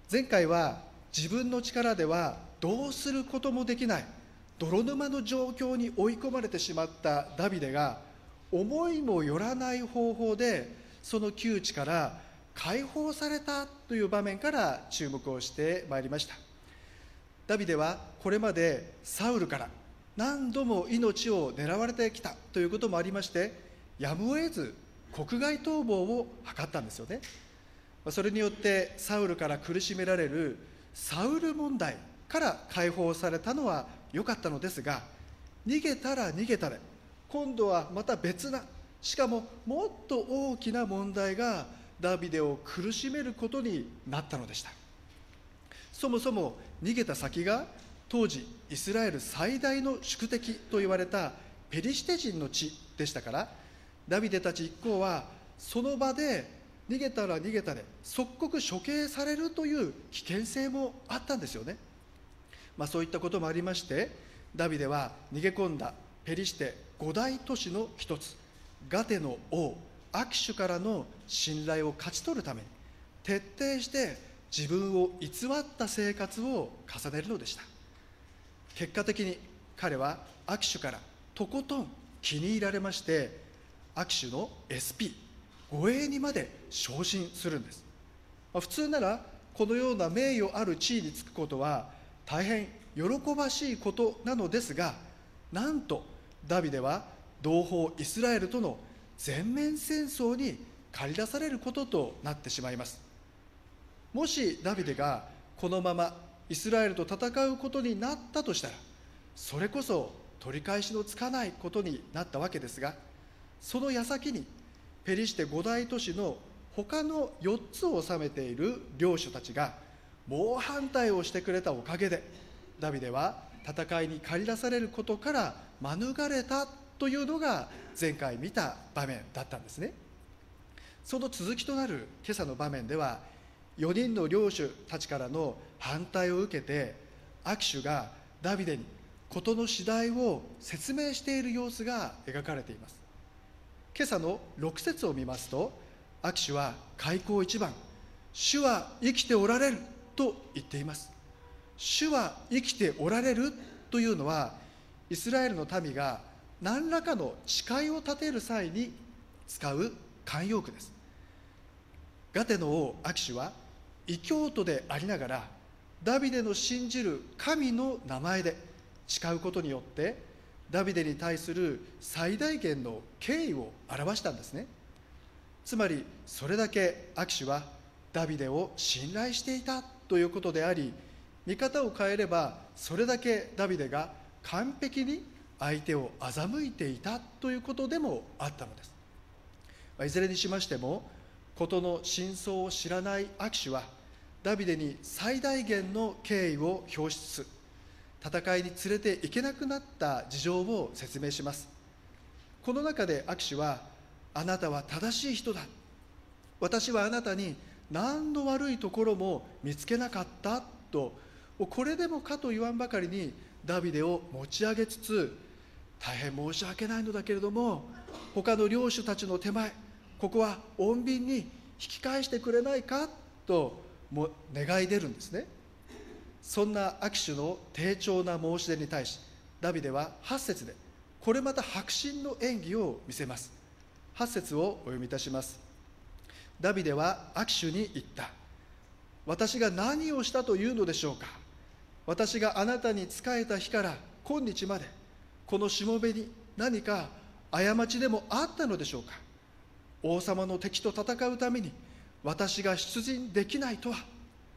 前回は自分の力ではどうすることもできない泥沼の状況に追い込まれてしまったダビデが、思いもよらない方法でその窮地から解放されたという場面から注目をしてまいりました。ダビデはこれまでサウルから何度も命を狙われてきたということもありまして、やむを得ず国外逃亡を図ったんですよね。それによってサウルから苦しめられるサウル問題から解放されたのは良かったのですが、逃げたら逃げたで今度はまた別な、しかももっと大きな問題がダビデを苦しめることになったのでした。そもそも逃げた先が当時イスラエル最大の宿敵と言われたペリシテ人の地でしたから、ダビデたち一行はその場で逃げたら逃げたで即刻処刑されるという危険性もあったんですよね。そういったこともありまして、ダビデは逃げ込んだペリシテ五大都市の一つガテの王アキシュからの信頼を勝ち取るために徹底して自分を偽った生活を重ねるのでした。結果的に彼はアキシュからとことん気に入られまして、アキシュの SP 護衛にまで昇進するんです。普通ならこのような名誉ある地位につくことは大変喜ばしいことなのですが、なんとダビデは同胞イスラエルとの全面戦争に駆り出されることとなってしまいます。もしダビデがこのままイスラエルと戦うことになったとしたら、それこそ取り返しのつかないことになったわけですが、その矢先にペリシテ五大都市の他の4つを治めている領主たちが猛反対をしてくれたおかげで、ダビデは戦いに駆り出されることから免れたというのが前回見た場面だったんですね。その続きとなる今朝の場面では、4人の領主たちからの反対を受けてアキシュがダビデに事の次第を説明している様子が描かれています。今朝の6節を見ますと、アキシュは開口一番、主は生きておられると言っています。主は生きておられるというのは、イスラエルの民が何らかの誓いを立てる際に使う慣用句です。ガテの王アキシュは異教徒でありながらダビデの信じる神の名前で誓うことによってダビデに対する最大限の敬意を表したんですね。つまりそれだけアキシュはダビデを信頼していたということであり、見方を変えればそれだけダビデが完璧に相手を欺いていたということでもあったのです。いずれにしましても、事の真相を知らないアキシュはダビデに最大限の敬意を表しつつ、戦いに連れて行けなくなった事情を説明します。この中でアキシュは、あなたは正しい人だ、私はあなたに何の悪いところも見つけなかったと、これでもかと言わんばかりにダビデを持ち上げつつ、大変申し訳ないのだけれども他の領主たちの手前、ここは穏便に引き返してくれないかとも願い出るんですね。そんなアキシュの丁重な申し出に対し、ダビデは8節でこれまた迫真の演技を見せます。8節をお読みいたします。ダビデはアキシュに言った。私が何をしたというのでしょうか。私があなたに仕えた日から今日までこのしもべに何か過ちでもあったのでしょうか。王様の敵と戦うために私が出陣できないとは。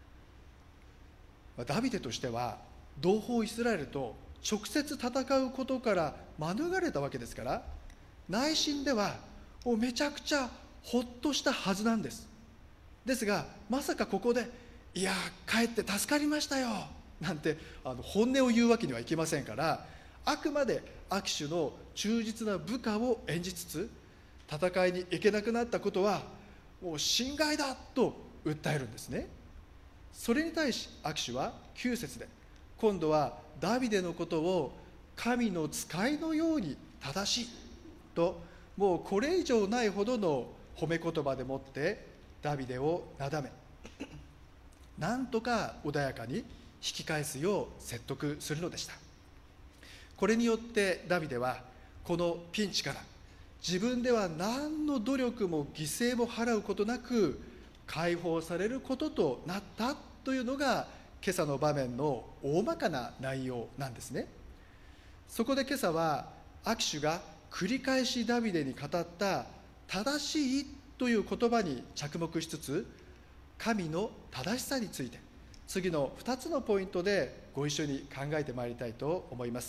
ダビデとしては同胞イスラエルと直接戦うことから免れたわけですから、内心ではもうめちゃくちゃほっとしたはずなんです。ですがまさかここでいや帰って助かりましたよなんて本音を言うわけにはいきませんから、あくまでアキシュの忠実な部下を演じつつ、戦いに行けなくなったことはもう侵害だと訴えるんですね。それに対しアキシュは9節で今度はダビデのことを神の使いのように正しいと、もうこれ以上ないほどの褒め言葉でもってダビデをなだめ、 なんとか穏やかに引き返すよう説得するのでした。これによってダビデはこのピンチから自分では何の努力も犠牲も払うことなく解放されることとなったというのが今朝の場面の大まかな内容なんですね。そこで今朝はアキシュが繰り返しダビデに語った正しいという言葉に着目しつつ、神の正しさについて次の2つのポイントでご一緒に考えてまいりたいと思います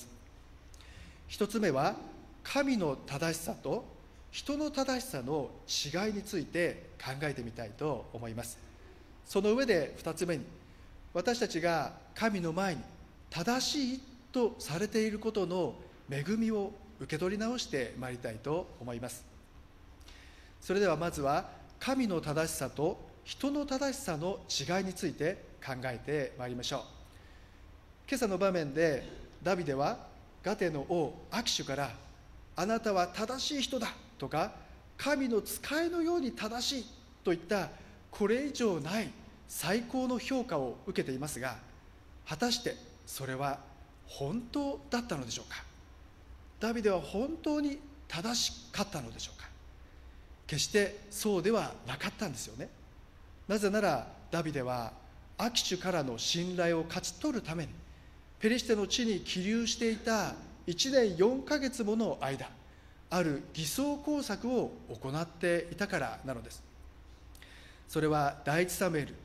。1つ目は神の正しさと人の正しさの違いについて考えてみたいと思います。その上で2つ目に、私たちが神の前に正しいとされていることの恵みを受け取り直してまいりたいと思います。それではまずは神の正しさと人の正しさの違いについて考えてまいりましょう。今朝の場面でダビデはガテの王アキシュから、あなたは正しい人だとか、神の使いのように正しいといったこれ以上ない最高の評価を受けていますが、果たしてそれは本当だったのでしょうか。ダビデは本当に正しかったのでしょうか。決してそうではなかったんですよね。なぜならダビデはアキシュからの信頼を勝ち取るためにペリシテの地に起立していた1年4ヶ月もの間、ある偽装工作を行っていたからなのです。それは第一サムエル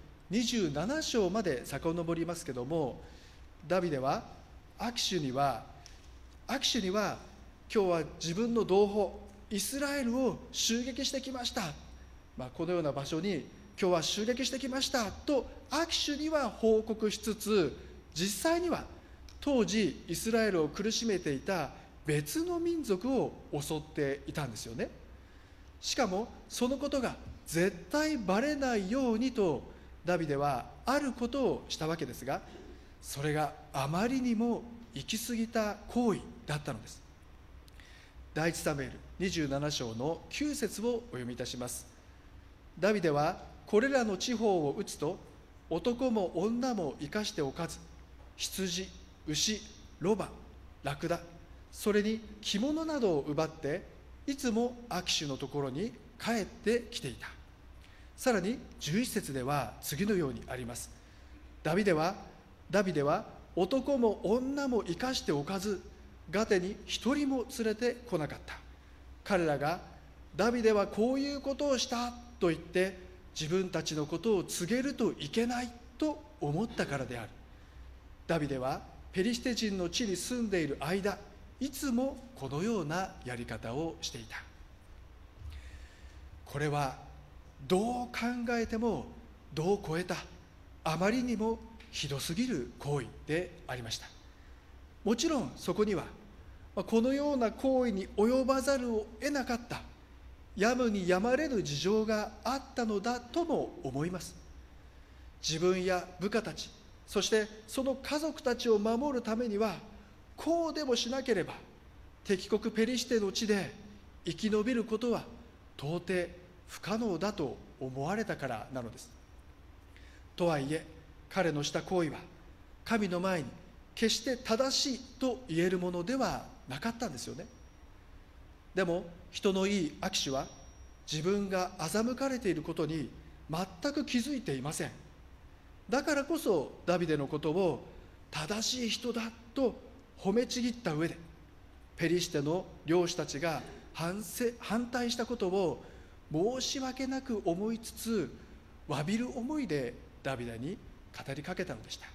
27章まで遡りますけども、ダビデはアキシュには今日は自分の同胞イスラエルを襲撃してきました、このような場所に今日は襲撃してきましたとアキシュには報告しつつ、実際には当時イスラエルを苦しめていた別の民族を襲っていたんですよね。しかもそのことが絶対バレないようにとダビデはあることをしたわけですが、それがあまりにも行き過ぎた行為だったのです。第一サムエル27章の9節をお読みいたします。ダビデはこれらの地方を打つと、男も女も生かしておかず、羊、牛、ロバ、ラクダ、それに着物などを奪っていつもアキシュのところに帰ってきていた。さらに11節では次のようにあります。ダビデは男も女も生かしておかず、ガテに一人も連れてこなかった。彼らがダビデはこういうことをしたと言って自分たちのことを告げるといけないと思ったからである。ダビデはペリシテ人の地に住んでいる間、いつもこのようなやり方をしていた。これはどう考えても度を超えた、あまりにもひどすぎる行為でありました。もちろんそこにはこのような行為に及ばざるを得なかったやむにやまれぬ事情があったのだとも思います。自分や部下たち、そしてその家族たちを守るためにはこうでもしなければ敵国ペリシテの地で生き延びることは到底不可能だと思われたからなのです。とはいえ彼のした行為は神の前に決して正しいと言えるものではなかったんですよね。でも人のいいアキシュは自分が欺かれていることに全く気づいていません。だからこそダビデのことを正しい人だと褒めちぎった上で、ペリシテの領主たちが反対したことを申し訳なく思いつつ、詫びる思いでダビデに語りかけたのでした。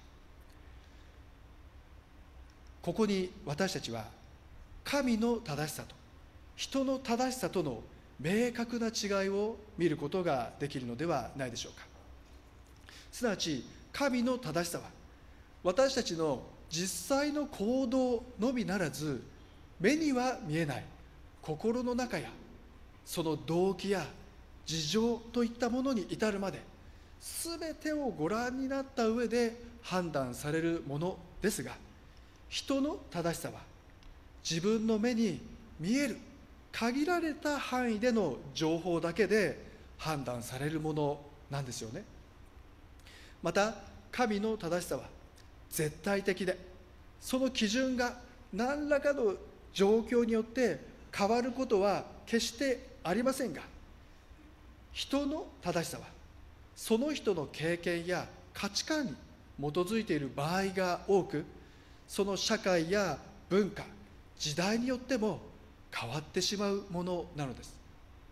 ここに私たちは神の正しさと人の正しさとの明確な違いを見ることができるのではないでしょうか。すなわち神の正しさは私たちの実際の行動のみならず、目には見えない心の中やその動機や事情といったものに至るまで全てをご覧になった上で判断されるものですが、人の正しさは自分の目に見える限られた範囲での情報だけで判断されるものなんですよね。 また神の正しさは絶対的で、その基準が何らかの状況によって変わることは決してありませんが、人の正しさはその人の経験や価値観に基づいている場合が多く、その社会や文化、時代によっても変わってしまうものなのです。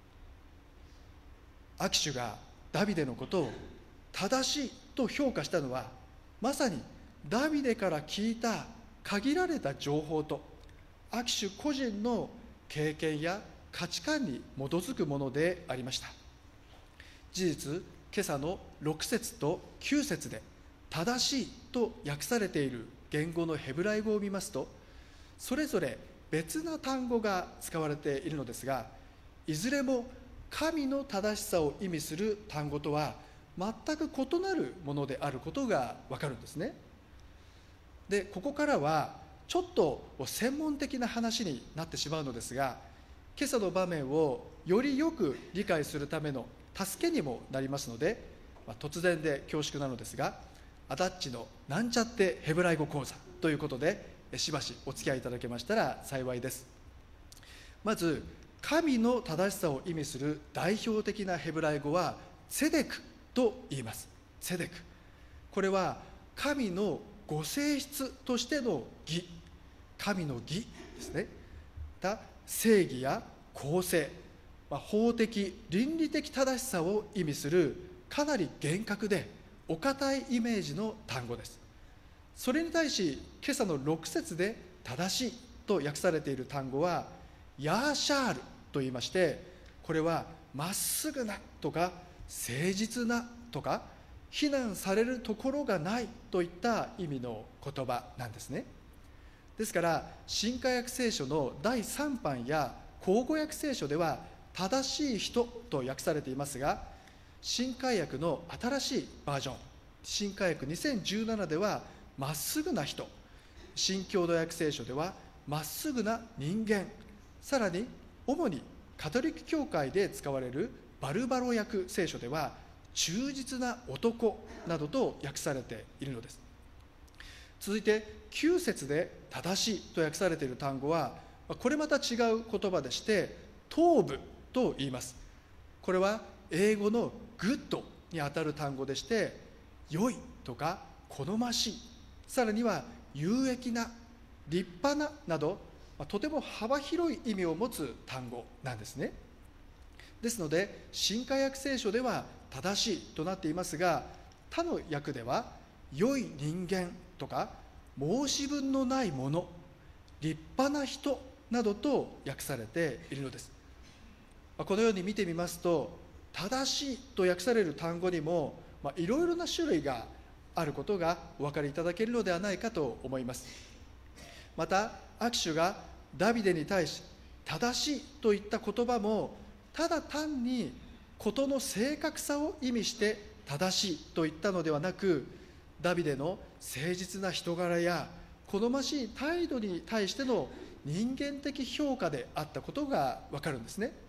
アキシュがダビデのことを正しいと評価したのは、まさにダビデから聞いた限られた情報とアキシュ個人の経験や価値観に基づくものでありました。事実、今朝の6節と9節で正しいと訳されている言語のヘブライ語を見ますと、それぞれ別な単語が使われているのですが、いずれも神の正しさを意味する単語とは全く異なるものであることがわかるんですね。で、ここからはちょっと専門的な話になってしまうのですが、今朝の場面をよりよく理解するための助けにもなりますので、突然で恐縮なのですが、アダッチのなんちゃってヘブライ語講座ということでしばしお付き合いいただけましたら幸いです。まず、神の正しさを意味する代表的なヘブライ語はツェデクと言います。ツェデク、これは神のご性質としての義、神の義ですね。正義や公正、法的倫理的正しさを意味するかなり厳格でお堅いイメージの単語です。それに対し今朝の6節で正しいと訳されている単語はヤーシャールと言いまして、これはまっすぐなとか誠実なとか非難されるところがないといった意味の言葉なんですね。ですから新化訳聖書の第3版や口語訳聖書では正しい人と訳されていますが、新化訳の新しいバージョン、新化訳2017ではまっすぐな人、新共同訳聖書ではまっすぐな人間、さらに主にカトリック教会で使われるバルバロ訳聖書では忠実な男などと訳されているのです。続いて9節で正しいと訳されている単語はこれまた違う言葉でして頭部と言います。これは英語のグッドにあたる単語でして、良いとか好ましい、さらには有益な、立派ななどとても幅広い意味を持つ単語なんですね。ですので新化訳聖書では正しいとなっていますが、他の訳では良い人間とか申し分のないもの、立派な人などと訳されているのです。このように見てみますと、正しいと訳される単語にもいろいろな種類があることがお分かりいただけるのではないかと思います。またアキシュがダビデに対し正しいといった言葉もただ単に事の正確さを意味して正しいと言ったのではなく、ダビデの誠実な人柄や好ましい態度に対しての人間的評価であったことがわかるんですね。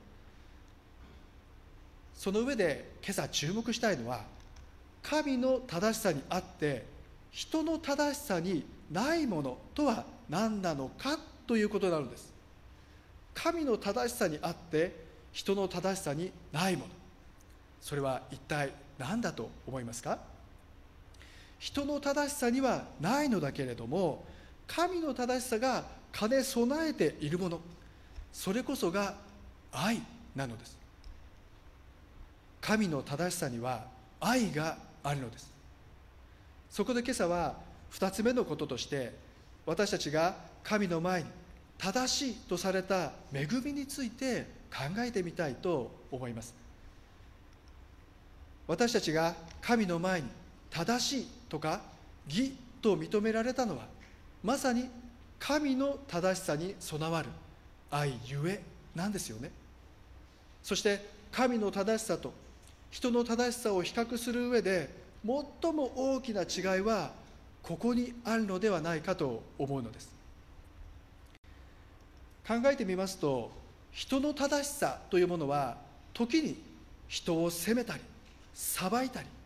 その上で今朝注目したいのは、神の正しさにあって人の正しさにないものとは何なのかということなのです。神の正しさにあって人の正しさにないもの、それは一体何だと思いますか？人の正しさにはないのだけれども、神の正しさが兼ね備えているもの、それこそが愛なのです。神の正しさには愛があるのです。そこで今朝は2つ目のこととして、私たちが神の前に正しいとされた恵みについて考えてみたいと思います。私たちが神の前に正しいとか義と認められたのは、まさに神の正しさに備わる愛ゆえなんですよね。そして神の正しさと人の正しさを比較する上で最も大きな違いはここにあるのではないかと思うのです。考えてみますと、人の正しさというものは時に人を責めたり裁いたり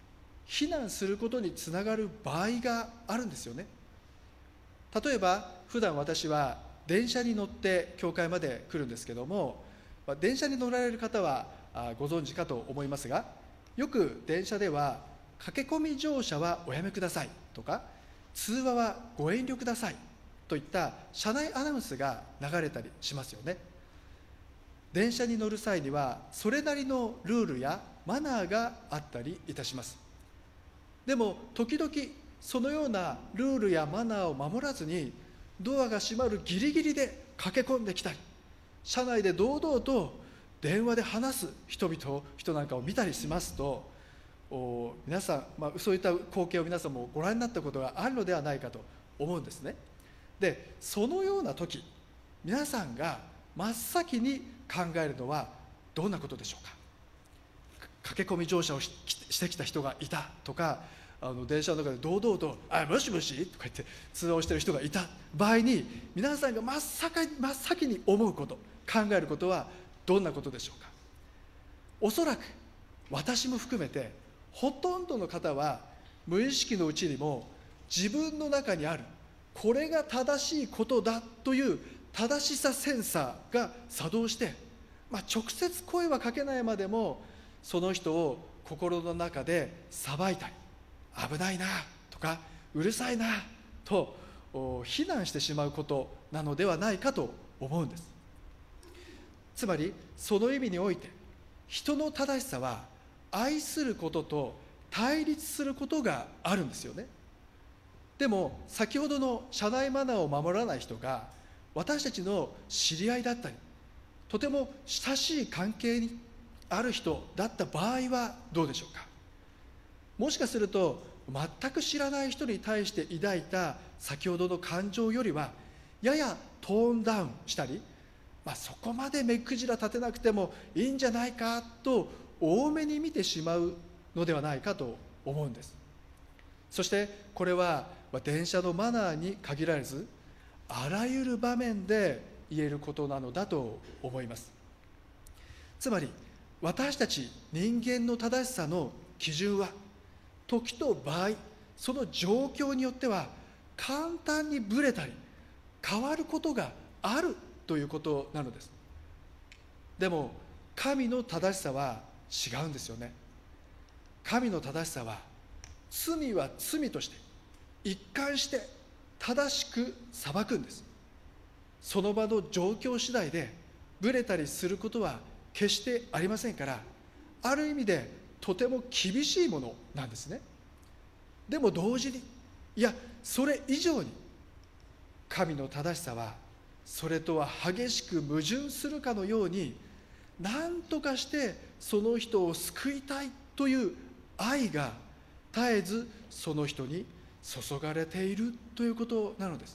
非難することにつながる場合があるんですよね。例えば普段私は電車に乗って教会まで来るんですけども、電車に乗られる方はご存知かと思いますが、よく電車では駆け込み乗車はおやめくださいとか、通話はご遠慮くださいといった車内アナウンスが流れたりしますよね。電車に乗る際にはそれなりのルールやマナーがあったりいたします。でも時々そのようなルールやマナーを守らずにドアが閉まるギリギリで駆け込んできたり、車内で堂々と電話で話す人なんかを見たりしますと、皆さん、そういった光景を皆さんもご覧になったことがあるのではないかと思うんですね。で、そのような時、皆さんが真っ先に考えるのはどんなことでしょうか。駆け込み乗車をしてきた人がいたとか、電車の中で堂々と「もしもし?」とか言って通話をしている人がいた場合に、皆さんが真っ先に思うこと、考えることはどんなことでしょうか。おそらく私も含めてほとんどの方は無意識のうちにも自分の中にあるこれが正しいことだという正しさセンサーが作動して、直接声はかけないまでもその人を心の中で裁いたり、危ないなとかうるさいなと非難してしまうことなのではないかと思うんです。つまりその意味において、人の正しさは愛することと対立することがあるんですよね。でも先ほどの社内マナーを守らない人が私たちの知り合いだったり、とても親しい関係にある人だった場合はどうでしょうか。もしかすると全く知らない人に対して抱いた先ほどの感情よりはややトーンダウンしたり、そこまで目くじら立てなくてもいいんじゃないかと多めに見てしまうのではないかと思うんです。そしてこれは電車のマナーに限らず、あらゆる場面で言えることなのだと思います。つまり私たち人間の正しさの基準は時と場合、その状況によっては簡単にぶれたり変わることがあるということなのです。でも神の正しさは違うんですよね。神の正しさは罪は罪として一貫して正しく裁くんです。その場の状況次第でぶれたりすることは決してありませんから、ある意味でとても厳しいものなんですね。でも同時に、いやそれ以上に神の正しさはそれとは激しく矛盾するかのように、何とかしてその人を救いたいという愛が絶えずその人に注がれているということなのです。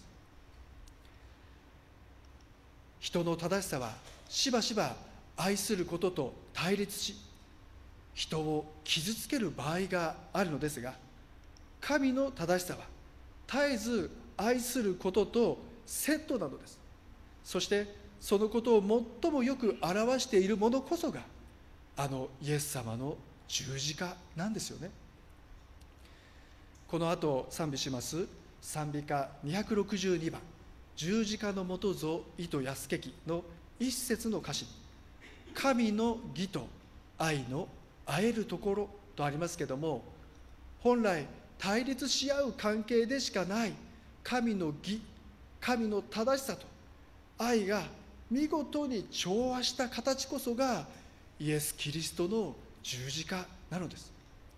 人の正しさはしばしば愛することと対立し、人を傷つける場合があるのですが、神の正しさは絶えず愛することとセットなのです。そしてそのことを最もよく表しているものこそがイエス様の十字架なんですよね。この後賛美します賛美歌262番十字架のもとぞ意図安けきの一節の歌詞に、神の義と愛の会えるところとありますけども、本来対立し合う関係でしかない神の義、神の正しさと愛が見事に調和した形こそがイエス・キリストの十字架なのです。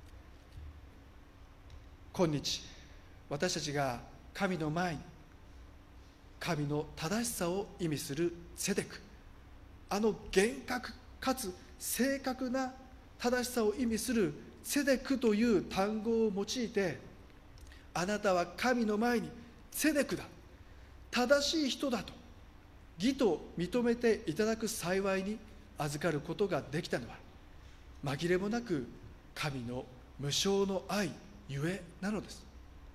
今日私たちが神の前に神の正しさを意味するツェデク、厳格かつ正確な正しさを意味するツェデクという単語を用いて、あなたは神の前にツェデクだ、正しい人だと義と認めていただく幸いに預かることができたのは、紛れもなく神の無償の愛ゆえなのです。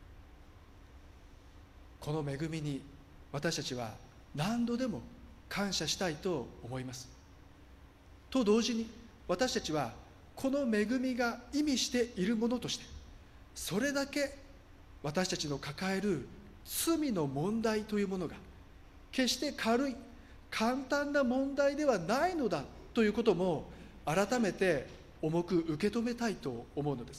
この恵みに私たちは何度でも感謝したいと思います。と同時に私たちはこの恵みが意味しているものとして、 それだけ私たちの抱える罪の問題というものが決して軽い簡単な問題ではないのだということも改めて重く受け止めたいと思うのです。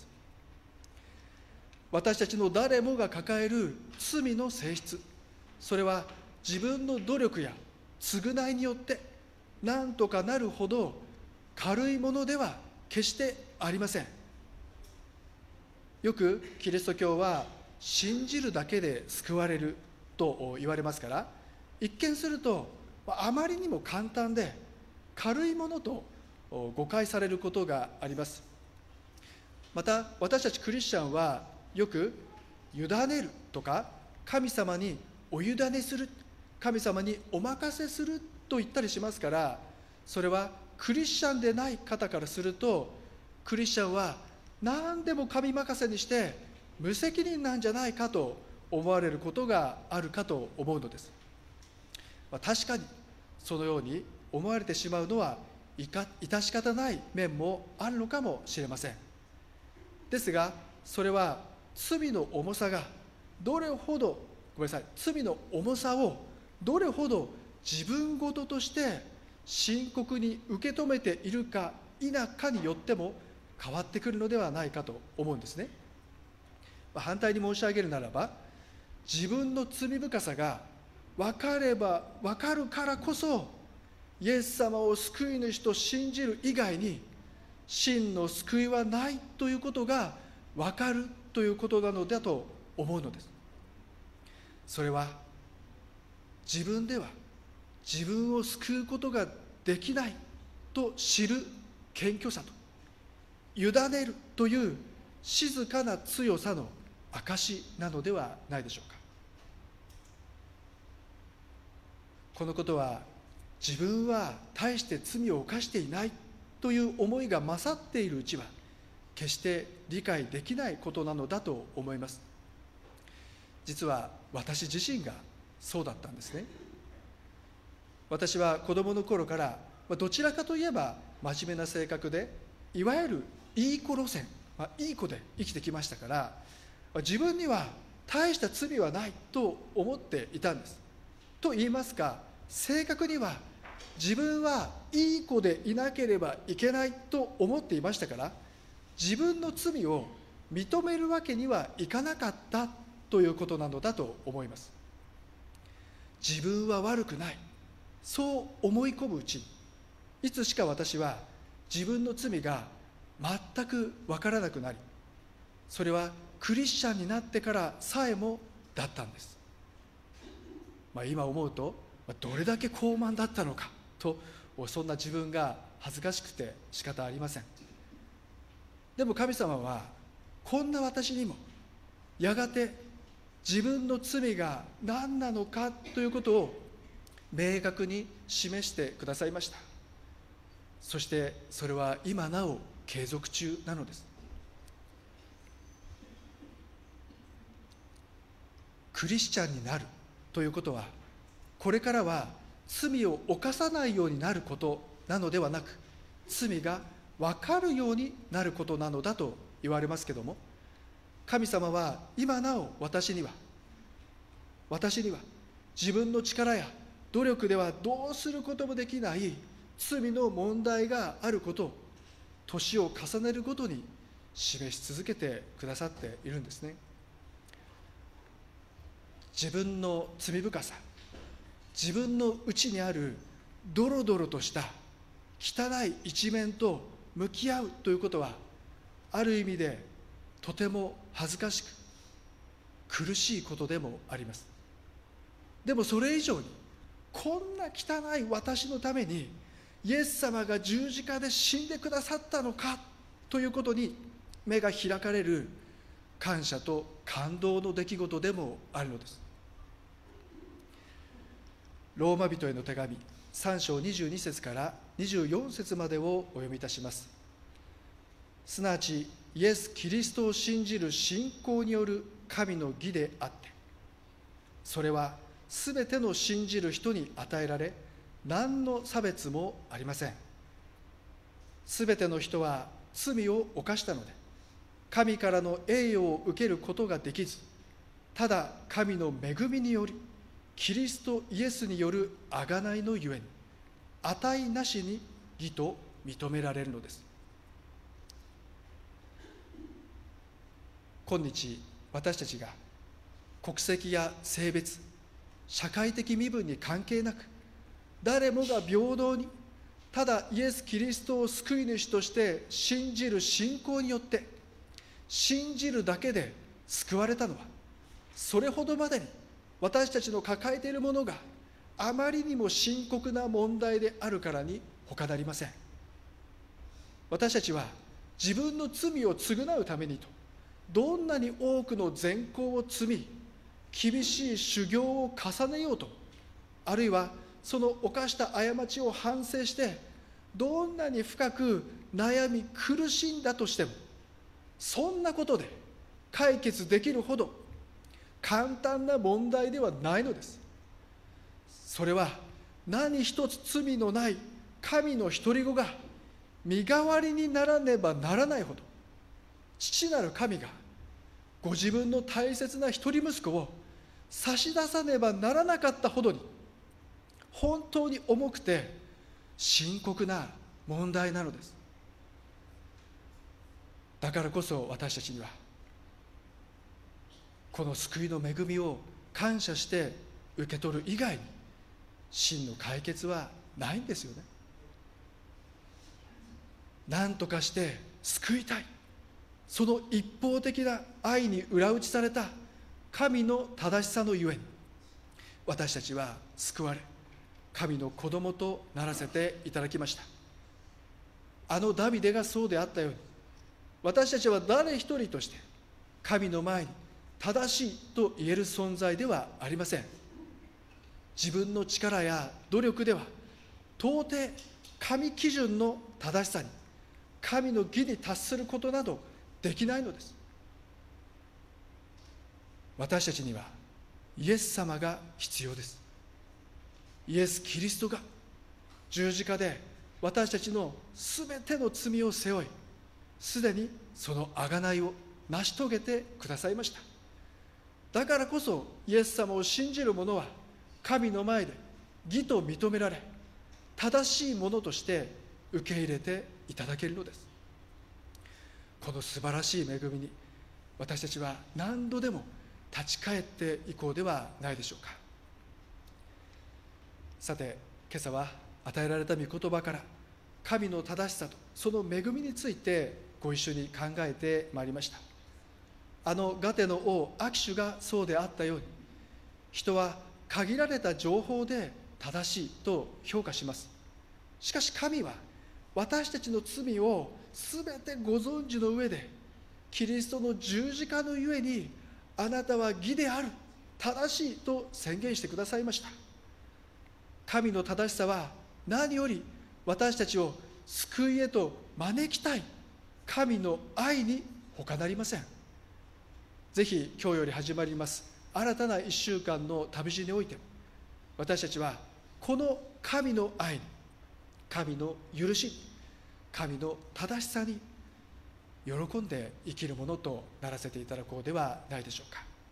私たちの誰もが抱える罪の性質、それは自分の努力や償いによって何とかなるほど軽いものでは決してありません。よくキリスト教は信じるだけで救われると言われますから、一見するとあまりにも簡単で軽いものと誤解されることがあります。また私たちクリスチャンはよく委ねるとか神様にお委ねする、神様にお任せすると言ったりしますから、それはクリスチャンでない方からすると、クリスチャンは何でも神任せにして無責任なんじゃないかと思われることがあるかと思うのです。確かにそのように思われてしまうのは致し方ない面もあるのかもしれません。ですがそれは罪の重さがどれほど罪の重さをどれほど自分事として深刻に受け止めているか否かによっても変わってくるのではないかと思うんですね。反対に申し上げるならば、自分の罪深さが分かれば分かるからこそ、イエス様を救い主と信じる以外に真の救いはないということが分かるということなのだと思うのです。それは自分では自分を救うことができないと知る謙虚さと、委ねるという静かな強さの証なのではないでしょうか。このことは自分は大して罪を犯していないという思いが勝っているうちは決して理解できないことなのだと思います。実は私自身がそうだったんですね。私は子供の頃からどちらかといえば真面目な性格で、いわゆるいい子路線、いい子で生きてきましたから、自分には大した罪はないと思っていたんです。と言いますか、正確には自分はいい子でいなければいけないと思っていましたから、自分の罪を認めるわけにはいかなかったということなのだと思います。自分は悪くない、そう思い込むうちに、いつしか私は自分の罪が全く分からなくなり、それはクリスチャンになってからさえもだったんです。今思うとどれだけ高慢だったのかと、そんな自分が恥ずかしくて仕方ありません。でも神様はこんな私にもやがて自分の罪が何なのかということを明確に示してくださいました。そしてそれは今なお継続中なのです。クリスチャンになるということは、これからは罪を犯さないようになることなのではなく、罪が分かるようになることなのだと言われますけども、神様は今なお私には自分の力や努力ではどうすることもできない罪の問題があることを年を重ねるごとに示し続けてくださっているんですね。自分の罪深さ、自分の内にあるドロドロとした汚い一面と向き合うということは、ある意味でとても恥ずかしく苦しいことでもあります。でもそれ以上に、こんな汚い私のためにイエス様が十字架で死んでくださったのかということに目が開かれる感謝と感動の出来事でもあるのです。ローマ人への手紙3章22節から24節までをお読みいたします。すなわちイエス・キリストを信じる信仰による神の義であって、それはすべての信じる人に与えられ、何の差別もありません。すべての人は罪を犯したので、 神からの栄誉を受けることができず、ただ神の恵みによりキリストイエスによる贖いのゆえに値なしに義と認められるのです。今日私たちが国籍や性別、社会的身分に関係なく、誰もが平等にただイエス・キリストを救い主として信じる信仰によって、信じるだけで救われたのは、それほどまでに私たちの抱えているものがあまりにも深刻な問題であるからに他なりません。私たちは自分の罪を償うためにと、どんなに多くの善行を積み、厳しい修行を重ねようと、あるいはその犯した過ちを反省して、どんなに深く悩み苦しんだとしても、そんなことで解決できるほど簡単な問題ではないのです。それは何一つ罪のない神の独り子が身代わりにならねばならないほど、父なる神がご自分の大切な一人息子を差し出さねばならなかったほどに、本当に重くて深刻な問題なのです。だからこそ私たちにはこの救いの恵みを感謝して受け取る以外に真の解決はないんですよね。何とかして救いたい、その一方的な愛に裏打ちされた神の正しさのゆえに、私たちは救われ神の子供とならせていただきました。あのダビデがそうであったように、私たちは誰一人として神の前に正しいと言える存在ではありません。自分の力や努力では到底神基準の正しさに、神の義に達することなどできないのです。私たちにはイエス様が必要です。イエス・キリストが十字架で私たちのすべての罪を背負い、すでにその贖いを成し遂げてくださいました。だからこそイエス様を信じる者は神の前で義と認められ、正しいものとして受け入れていただけるのです。この素晴らしい恵みに私たちは何度でも立ち返っていこうではないでしょうか。さて、今朝は与えられた御言葉から神の正しさとその恵みについてご一緒に考えてまいりました。あのガテの王アキシュがそうであったように、人は限られた情報で正しいと評価します。しかし神は私たちの罪をすべてご存知の上で、キリストの十字架のゆえにあなたは義である、正しいと宣言してくださいました。神の正しさは何より私たちを救いへと招きたい神の愛に他なりません。ぜひ今日より始まります新たな1週間の旅路においても、私たちはこの神の愛に、神の許しに、神の正しさに喜んで生きるものとならせていただこうではないでしょうか。